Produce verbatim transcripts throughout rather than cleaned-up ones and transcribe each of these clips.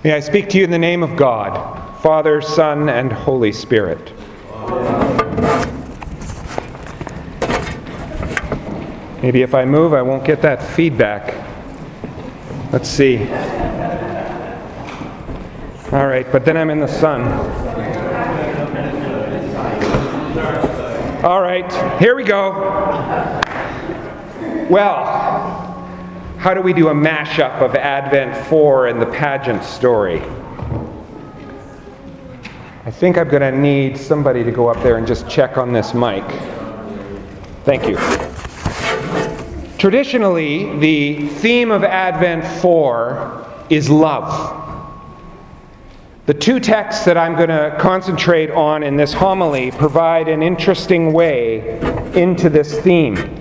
May I speak to you in the name of God, Father, Son, and Holy Spirit. Maybe if I move, I won't get that feedback. Let's see. All right, but then I'm in the sun. All right, here we go. Well, how do we do a mashup of Advent four and the pageant story? I think I'm going to need somebody to go up there and just check on this mic. Thank you. Traditionally, the theme of Advent four is love. The two texts that I'm going to concentrate on in this homily provide an interesting way into this theme.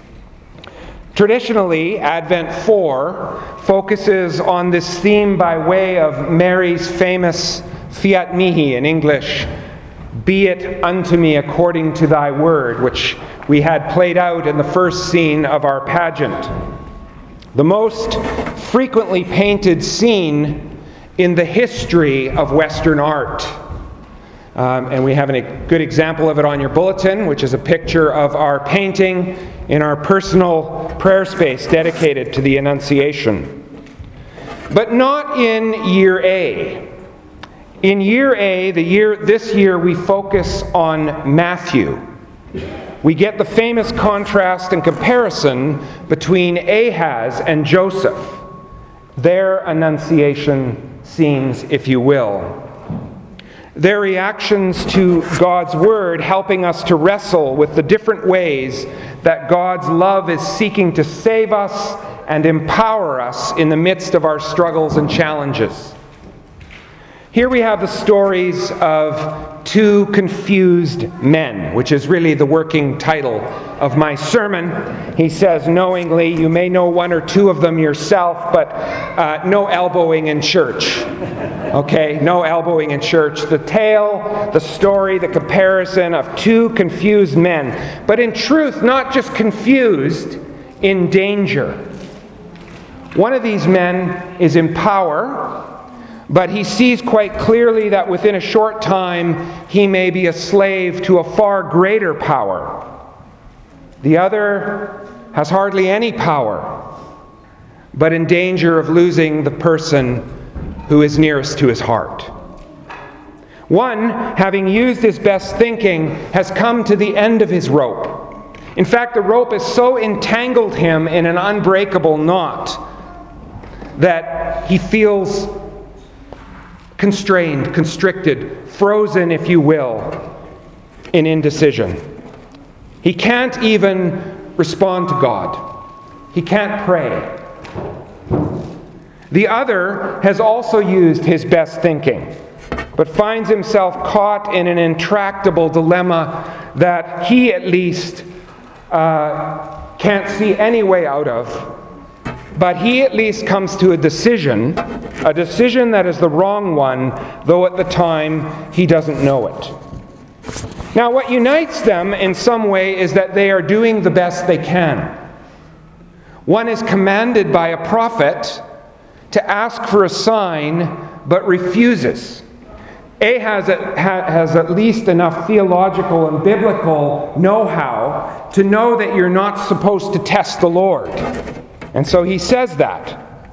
Traditionally, Advent four focuses on this theme by way of Mary's famous Fiat Mihi, in English, "Be it unto me according to thy word," which we had played out in the first scene of our pageant. The most frequently painted scene in the history of Western art. Um, and we have a good example of it on your bulletin, which is a picture of our painting in our personal prayer space dedicated to the Annunciation. But not in year A. In year A, the year this year, we focus on Matthew. We get the famous contrast and comparison between Ahaz and Joseph, their Annunciation scenes, if you will. Their reactions to God's Word helping us to wrestle with the different ways that God's love is seeking to save us and empower us in the midst of our struggles and challenges. Here we have the stories of two confused men, which is really the working title of my sermon. He says, knowingly, you may know one or two of them yourself, but uh, no elbowing in church. Okay, no elbowing in church. The tale, the story, the comparison of two confused men. But in truth, not just confused, in danger. One of these men is in power, but he sees quite clearly that within a short time he may be a slave to a far greater power. The other has hardly any power, but in danger of losing the person who is nearest to his heart. One, having used his best thinking, has come to the end of his rope. In fact, the rope has so entangled him in an unbreakable knot that he feels constrained, constricted, frozen, if you will, in indecision. He can't even respond to God. He can't pray. The other has also used his best thinking, but finds himself caught in an intractable dilemma that he at least uh, can't see any way out of. But he at least comes to a decision, a decision that is the wrong one, though at the time he doesn't know it. Now, what unites them in some way is that they are doing the best they can. One is commanded by a prophet to ask for a sign, but refuses. Ahaz has at least enough theological and biblical know-how to know that you're not supposed to test the Lord. And so he says that.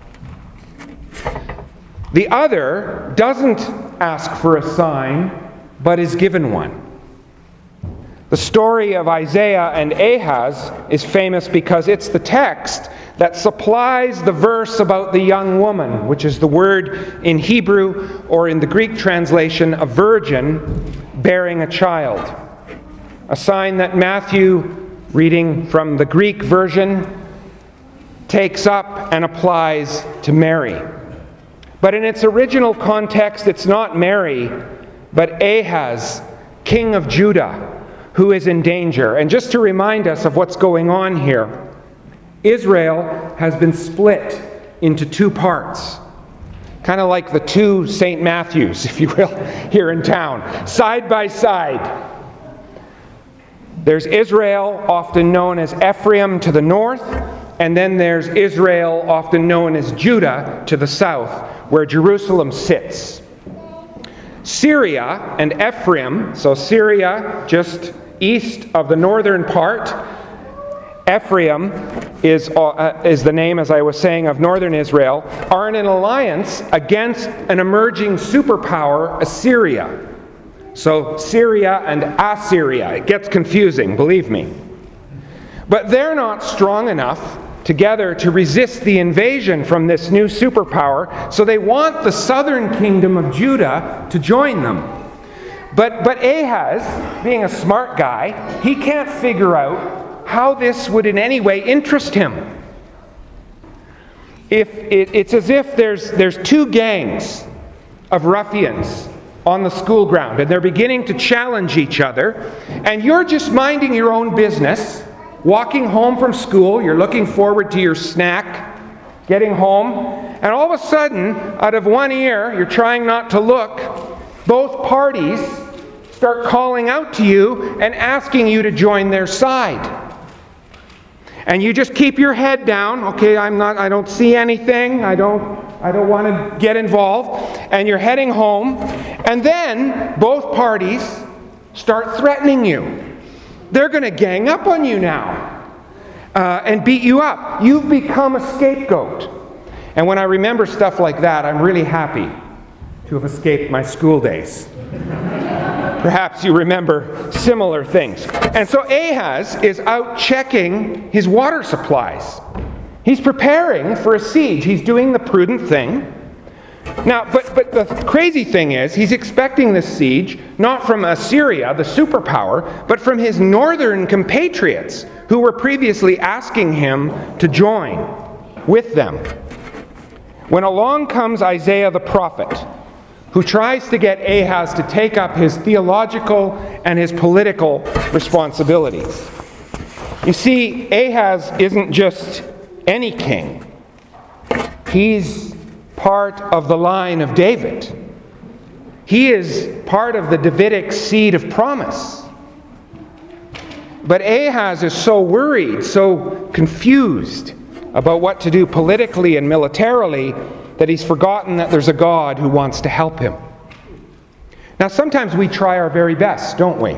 The other doesn't ask for a sign, but is given one. The story of Isaiah and Ahaz is famous because it's the text that supplies the verse about the young woman, which is the word in Hebrew, or in the Greek translation, a virgin bearing a child. A sign that Matthew, reading from the Greek version, takes up and applies to Mary. But in its original context, it's not Mary, but Ahaz, king of Judah, who is in danger. And just to remind us of what's going on here, Israel has been split into two parts. Kind of like the two Saint Matthews, if you will, here in town, side by side. There's Israel, often known as Ephraim to the north, and then there's Israel, often known as Judah, to the south, where Jerusalem sits. Syria and Ephraim, so Syria just east of the northern part, Ephraim is, uh, is the name, as I was saying, of northern Israel, are in an alliance against an emerging superpower, Assyria. So Syria and Assyria, it gets confusing, believe me. But they're not strong enough together to resist the invasion from this new superpower, so they want the southern kingdom of Judah to join them. But, but Ahaz, being a smart guy, he can't figure out how this would in any way interest him. If it, it's as if there's, there's two gangs of ruffians on the school ground, and they're beginning to challenge each other, and you're just minding your own business, walking home from school, you're looking forward to your snack, getting home, and all of a sudden, out of one ear, you're trying not to look, both parties start calling out to you and asking you to join their side. And you just keep your head down. Okay, I'm not, I don't see anything. I don't, I don't want to get involved. And you're heading home. And then both parties start threatening you. They're going to gang up on you now uh, and beat you up. You've become a scapegoat. And when I remember stuff like that, I'm really happy to have escaped my school days. Perhaps you remember similar things. And so Ahaz is out checking his water supplies. He's preparing for a siege. He's doing the prudent thing. Now, but, but the crazy thing is, he's expecting this siege not from Assyria, the superpower, but from his northern compatriots who were previously asking him to join with them. When along comes Isaiah the prophet, who tries to get Ahaz to take up his theological and his political responsibilities. You see, Ahaz isn't just any king. He's part of the line of David. He is part of the Davidic seed of promise. But Ahaz is so worried, so confused about what to do politically and militarily, that he's forgotten that there's a God who wants to help him. Now, sometimes we try our very best, don't we?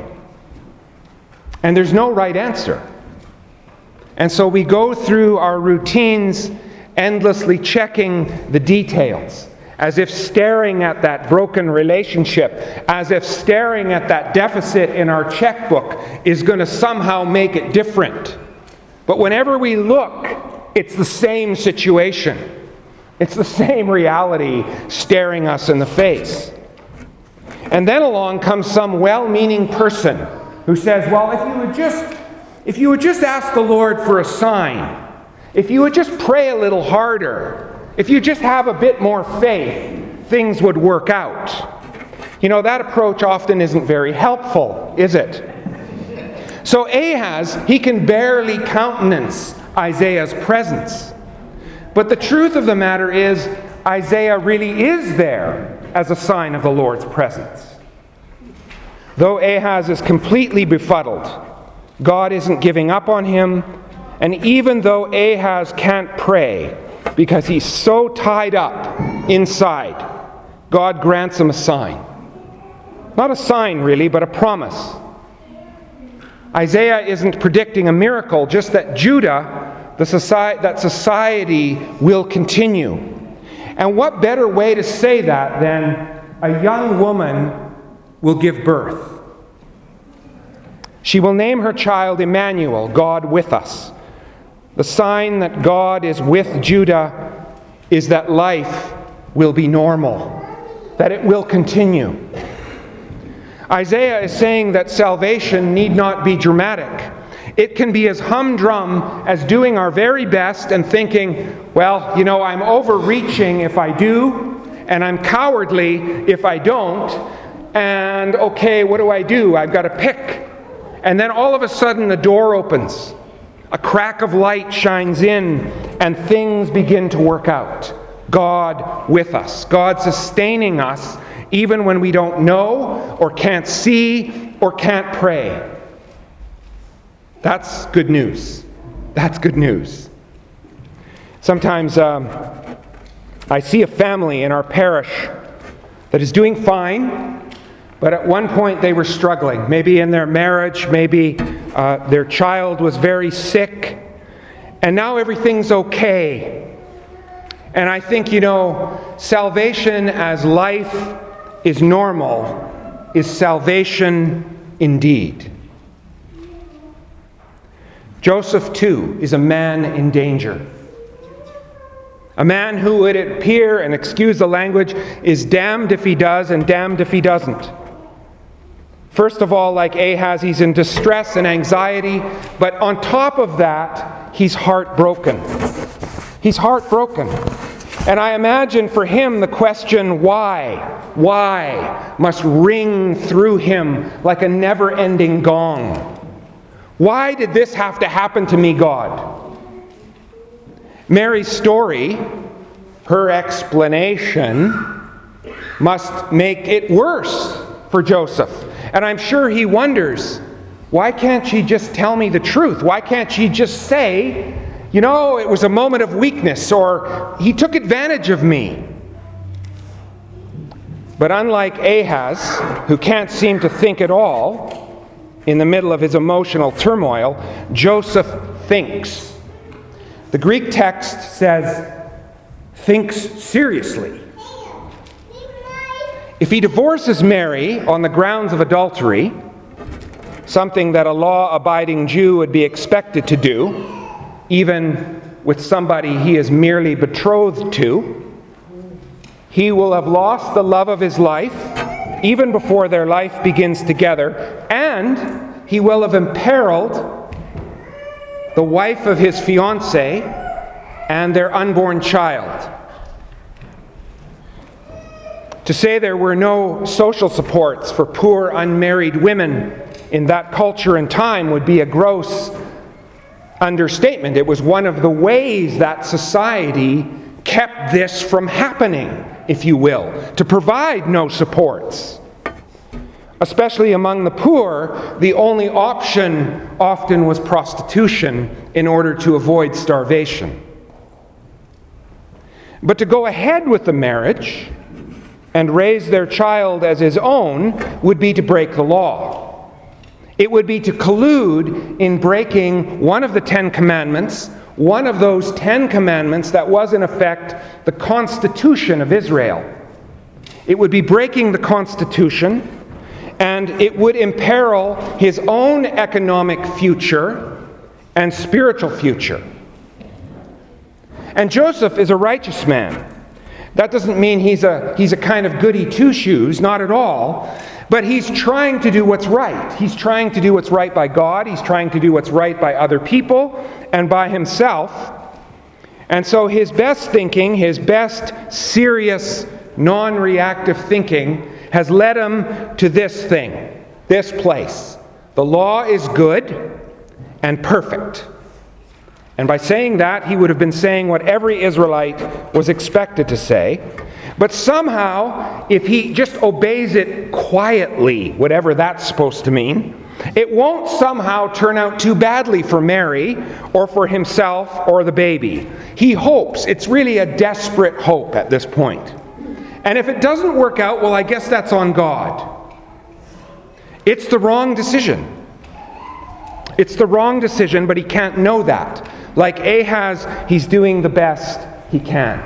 And there's no right answer. And so we go through our routines, endlessly checking the details, as if staring at that broken relationship, as if staring at that deficit in our checkbook is going to somehow make it different. But whenever we look, it's the same situation. It's the same reality staring us in the face. And then along comes some well-meaning person who says, well, if you would just, if you would just ask the Lord for a sign, if you would just pray a little harder, if you just have a bit more faith, things would work out. You know, that approach often isn't very helpful, is it? So Ahaz, he can barely countenance Isaiah's presence. But the truth of the matter is, Isaiah really is there as a sign of the Lord's presence. Though Ahaz is completely befuddled, God isn't giving up on him, and even though Ahaz can't pray because he's so tied up inside, God grants him a sign. Not a sign, really, but a promise. Isaiah isn't predicting a miracle, just that Judah, the society, that society will continue. And what better way to say that than a young woman will give birth? She will name her child Emmanuel, God with us. The sign that God is with Judah is that life will be normal, that it will continue. Isaiah is saying that salvation need not be dramatic. It can be as humdrum as doing our very best and thinking, well, you know, I'm overreaching if I do, and I'm cowardly if I don't, and okay, what do I do? I've got to pick. And then all of a sudden the door opens. A crack of light shines in, and things begin to work out. God with us. God sustaining us even when we don't know or can't see or can't pray. That's good news. That's good news. Sometimes um, I see a family in our parish that is doing fine, but at one point they were struggling. Maybe in their marriage, maybe uh, their child was very sick, and now everything's okay. And I think, you know, salvation as life is normal is salvation indeed. Joseph, too, is a man in danger. A man who would appear, and excuse the language, is damned if he does and damned if he doesn't. First of all, like Ahaz, he's in distress and anxiety, but on top of that, he's heartbroken. He's heartbroken. And I imagine for him the question, why? Why? Must ring through him like a never-ending gong. Why did this have to happen to me, God? Mary's story, her explanation, must make it worse for Joseph. And I'm sure he wonders, why can't she just tell me the truth? Why can't she just say, you know, it was a moment of weakness, or he took advantage of me? But unlike Ahaz, who can't seem to think at all in the middle of his emotional turmoil, Joseph thinks. The Greek text says, thinks seriously. If he divorces Mary on the grounds of adultery, something that a law-abiding Jew would be expected to do, even with somebody he is merely betrothed to, he will have lost the love of his life even before their life begins together, and he will have imperiled the wife of his fiancée and their unborn child. To say there were no social supports for poor unmarried women in that culture and time would be a gross understatement. It was one of the ways that society kept this from happening, if you will, to provide no supports. Especially among the poor, the only option often was prostitution in order to avoid starvation. But to go ahead with the marriage and raise their child as his own would be to break the law. It would be to collude in breaking one of the Ten Commandments, one of those Ten Commandments that was in effect the Constitution of Israel. It would be breaking the Constitution, and it would imperil his own economic future and spiritual future. And Joseph is a righteous man. That doesn't mean he's a, he's a kind of goody two-shoes, not at all. But he's trying to do what's right. He's trying to do what's right by God. He's trying to do what's right by other people and by himself. And so his best thinking, his best serious, non-reactive thinking has led him to this thing, this place. The law is good and perfect. And by saying that, he would have been saying what every Israelite was expected to say. But somehow, if he just obeys it quietly, whatever that's supposed to mean, it won't somehow turn out too badly for Mary or for himself or the baby. He hopes. It's really a desperate hope at this point. And if it doesn't work out, well, I guess that's on God. It's the wrong decision. It's the wrong decision, but he can't know that. Like Ahaz, he's doing the best he can.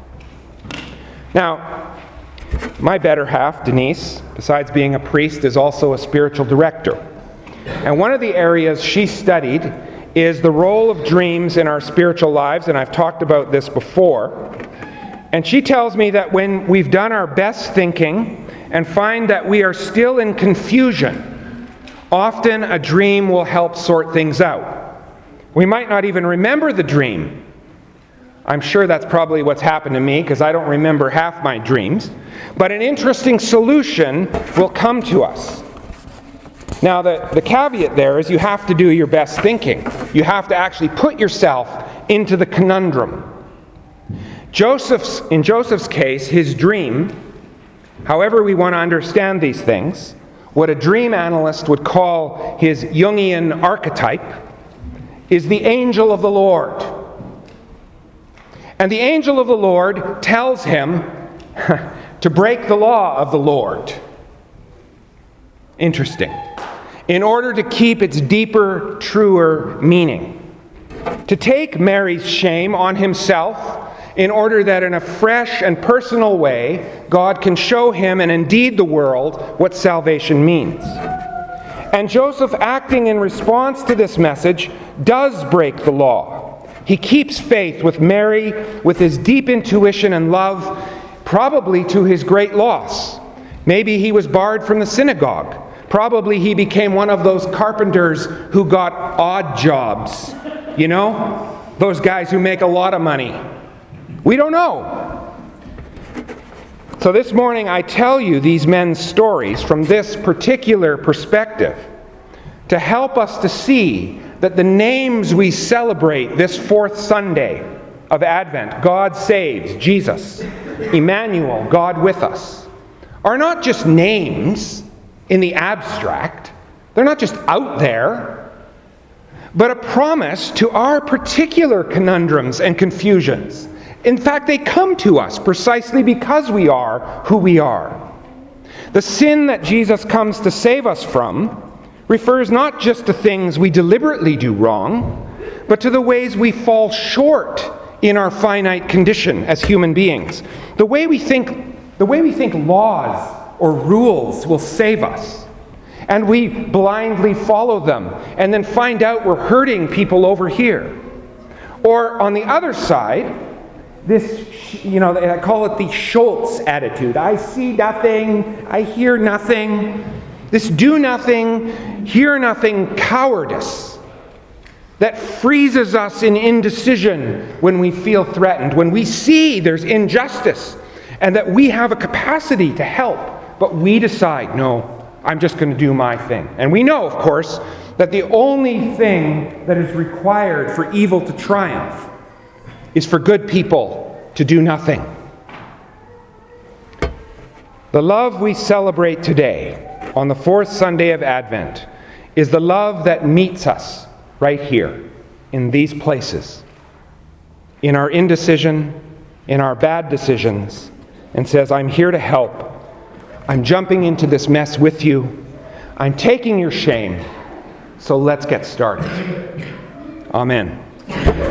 Now, my better half, Denise, besides being a priest, is also a spiritual director. And one of the areas she studied is the role of dreams in our spiritual lives, and I've talked about this before. And she tells me that when we've done our best thinking and find that we are still in confusion, often a dream will help sort things out. We might not even remember the dream. I'm sure that's probably what's happened to me because I don't remember half my dreams. But an interesting solution will come to us. Now, the, the caveat there is you have to do your best thinking. You have to actually put yourself into the conundrum. Joseph's, in Joseph's case, his dream, however we want to understand these things, what a dream analyst would call his Jungian archetype, is the angel of the Lord. And the angel of the Lord tells him to break the law of the Lord. Interesting. In order to keep its deeper, truer meaning. To take Mary's shame on himself in order that in a fresh and personal way, God can show him and indeed the world what salvation means. And Joseph, acting in response to this message, does break the law. He keeps faith with Mary, with his deep intuition and love, probably to his great loss. Maybe he was barred from the synagogue. Probably he became one of those carpenters who got odd jobs. You know? Those guys who make a lot of money. We don't know. So this morning I tell you these men's stories from this particular perspective to help us to see that the names we celebrate this fourth Sunday of Advent, God saves, Jesus, Emmanuel, God with us, are not just names in the abstract. They're not just out there, but a promise to our particular conundrums and confusions. In fact, they come to us precisely because we are who we are. The sin that Jesus comes to save us from refers not just to things we deliberately do wrong, but to the ways we fall short in our finite condition as human beings. The way we think, the way we think laws or rules will save us. And we blindly follow them and then find out we're hurting people over here. Or on the other side, this, you know, I call it the Schultz attitude. I see nothing, I hear nothing. This do nothing, hear nothing cowardice that freezes us in indecision when we feel threatened, when we see there's injustice and that we have a capacity to help, but we decide, no, I'm just going to do my thing. And we know, of course, that the only thing that is required for evil to triumph is for good people to do nothing. The love we celebrate today, on the fourth Sunday of Advent, is the love that meets us right here, in these places, in our indecision, in our bad decisions, and says, I'm here to help. I'm jumping into this mess with you. I'm taking your shame. So let's get started. Amen.